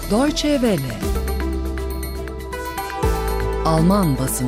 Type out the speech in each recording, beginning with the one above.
Deutsche Welle. Alman basını.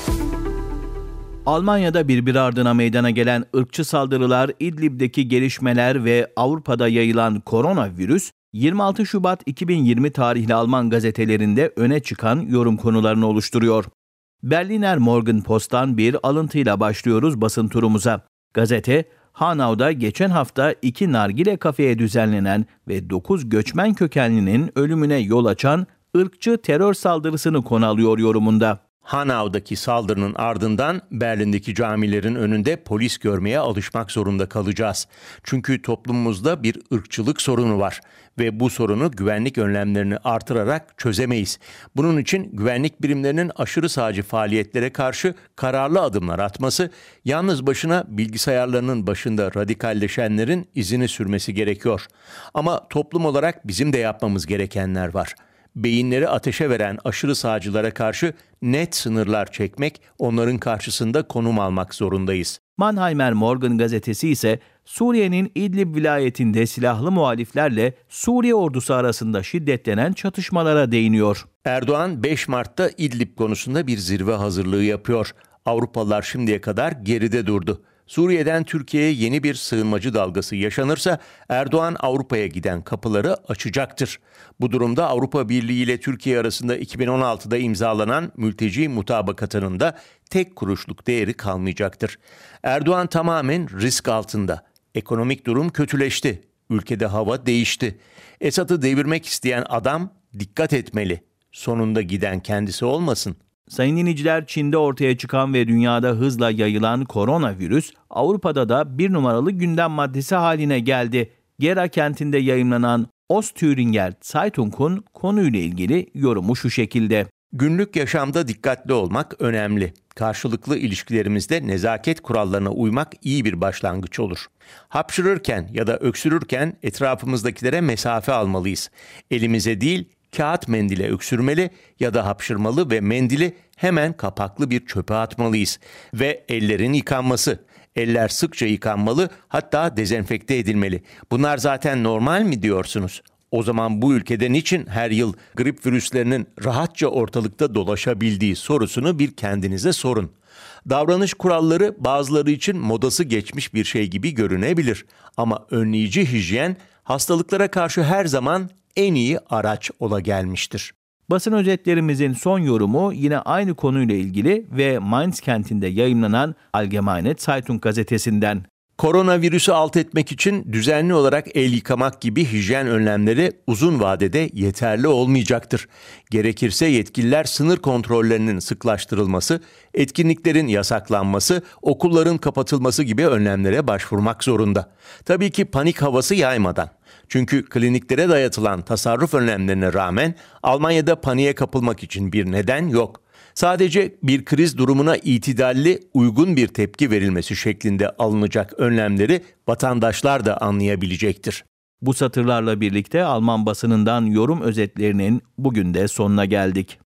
Almanya'da birbiri ardına meydana gelen ırkçı saldırılar, İdlib'deki gelişmeler ve Avrupa'da yayılan koronavirüs, 26 Şubat 2020 tarihli Alman gazetelerinde öne çıkan yorum konularını oluşturuyor. Berliner Morgenpost'tan bir alıntıyla başlıyoruz basın turumuza. Gazete, Hanau'da geçen hafta 2 nargile kafeye düzenlenen ve 9 göçmen kökenlinin ölümüne yol açan ırkçı terör saldırısını konu alıyor yorumunda. Hanau'daki saldırının ardından Berlin'deki camilerin önünde polis görmeye alışmak zorunda kalacağız. Çünkü toplumumuzda bir ırkçılık sorunu var ve bu sorunu güvenlik önlemlerini artırarak çözemeyiz. Bunun için güvenlik birimlerinin aşırı sağcı faaliyetlere karşı kararlı adımlar atması, yalnız başına bilgisayarlarının başında radikalleşenlerin izini sürmesi gerekiyor. Ama toplum olarak bizim de yapmamız gerekenler var. Beyinleri ateşe veren aşırı sağcılara karşı net sınırlar çekmek, onların karşısında konum almak zorundayız. Mannheimer Morgen gazetesi ise Suriye'nin İdlib vilayetinde silahlı muhaliflerle Suriye ordusu arasında şiddetlenen çatışmalara değiniyor. Erdoğan 5 Mart'ta İdlib konusunda bir zirve hazırlığı yapıyor. Avrupalılar şimdiye kadar geride durdu. Suriye'den Türkiye'ye yeni bir sığınmacı dalgası yaşanırsa Erdoğan Avrupa'ya giden kapıları açacaktır. Bu durumda Avrupa Birliği ile Türkiye arasında 2016'da imzalanan mülteci mutabakatının da tek kuruşluk değeri kalmayacaktır. Erdoğan tamamen risk altında. Ekonomik durum kötüleşti. Ülkede hava değişti. Esad'ı devirmek isteyen adam dikkat etmeli. Sonunda giden kendisi olmasın. Sayın dinleyiciler, Çin'de ortaya çıkan ve dünyada hızla yayılan koronavirüs, Avrupa'da da bir numaralı gündem maddesi haline geldi. Gera kentinde yayımlanan Ostthüringer Zeitung'un konuyla ilgili yorumu şu şekilde. Günlük yaşamda dikkatli olmak önemli. Karşılıklı ilişkilerimizde nezaket kurallarına uymak iyi bir başlangıç olur. Hapşırırken ya da öksürürken etrafımızdakilere mesafe almalıyız. Elimize değil, kağıt mendile öksürmeli ya da hapşırmalı ve mendili hemen kapaklı bir çöpe atmalıyız. Ve ellerin yıkanması. Eller sıkça yıkanmalı, hatta dezenfekte edilmeli. Bunlar zaten normal mi diyorsunuz? O zaman bu ülkede niçin her yıl grip virüslerinin rahatça ortalıkta dolaşabildiği sorusunu bir kendinize sorun. Davranış kuralları bazıları için modası geçmiş bir şey gibi görünebilir. Ama önleyici hijyen hastalıklara karşı her zaman en iyi araç ola gelmiştir. Basın özetlerimizin son yorumu yine aynı konuyla ilgili ve Mainz kentinde yayımlanan Allgemeine Zeitung gazetesinden. Koronavirüsü alt etmek için düzenli olarak el yıkamak gibi hijyen önlemleri uzun vadede yeterli olmayacaktır. Gerekirse yetkililer sınır kontrollerinin sıklaştırılması, etkinliklerin yasaklanması, okulların kapatılması gibi önlemlere başvurmak zorunda. Tabii ki panik havası yaymadan. Çünkü kliniklere dayatılan tasarruf önlemlerine rağmen Almanya'da paniğe kapılmak için bir neden yok. Sadece bir kriz durumuna itidalli, uygun bir tepki verilmesi şeklinde alınacak önlemleri vatandaşlar da anlayabilecektir. Bu satırlarla birlikte Alman basınından yorum özetlerinin bugün de sonuna geldik.